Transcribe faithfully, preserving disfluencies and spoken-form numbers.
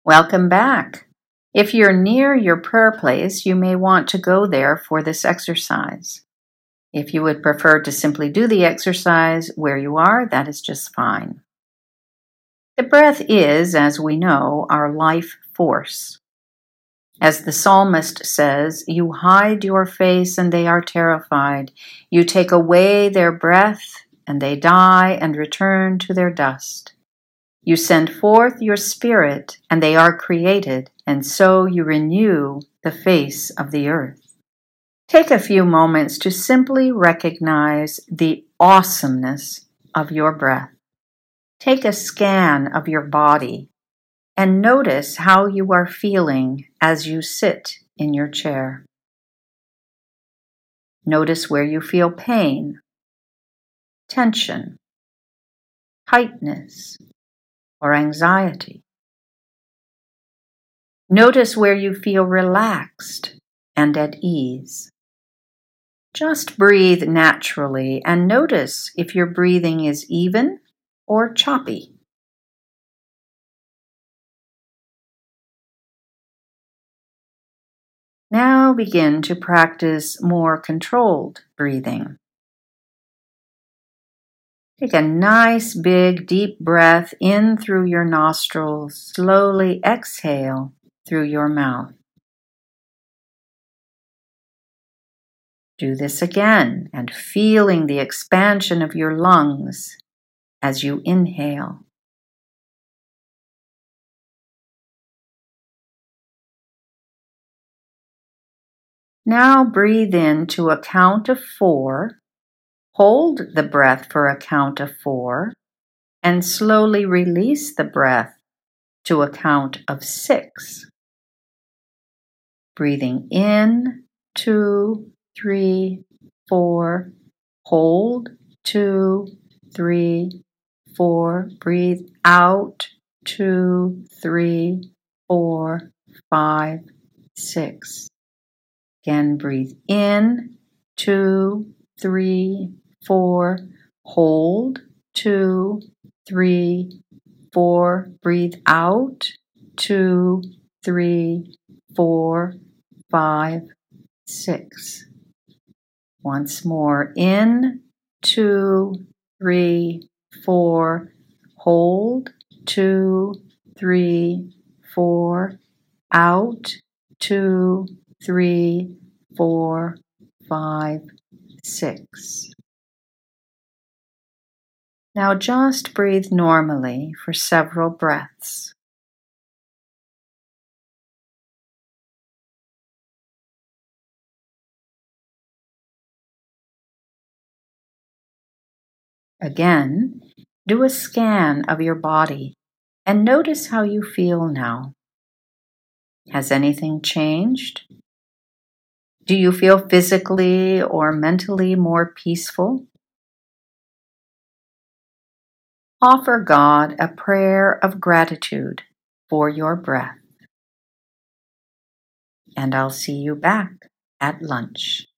Welcome back. If you're near your prayer place, you may want to go there for this exercise. If you would prefer to simply do the exercise where you are, that is just fine. The breath is, as we know, our life force. As the psalmist says, "You hide your face and they are terrified. You take away their breath and they die and return to their dust. You send forth your spirit and they are created, and so you renew the face of the earth." Take a few moments to simply recognize the awesomeness of your breath. Take a scan of your body and notice how you are feeling as you sit in your chair. Notice where you feel pain, tension, tightness, or anxiety. Notice where you feel relaxed and at ease. Just breathe naturally and notice if your breathing is even or choppy. Now begin to practice more controlled breathing. Take a nice big deep breath in through your nostrils. Slowly exhale through your mouth. Do this again and feeling the expansion of your lungs as you inhale. Now breathe in to a count of four. Hold the breath for a count of four and slowly release the breath to a count of six. Breathing in, two, three, four. Hold, two, three, four. Breathe out, two, three, four, five, six. Again, breathe in, two, three, four. Hold, two, three, four. Breathe out, two, three, four, five, six. Once more, in, two, three, four. Hold, two, three, four. Out, two, three, four, five, six. Now just breathe normally for several breaths. Again, do a scan of your body and notice how you feel now. Has anything changed? Do you feel physically or mentally more peaceful? Offer God a prayer of gratitude for your breath. And I'll see you back at lunch.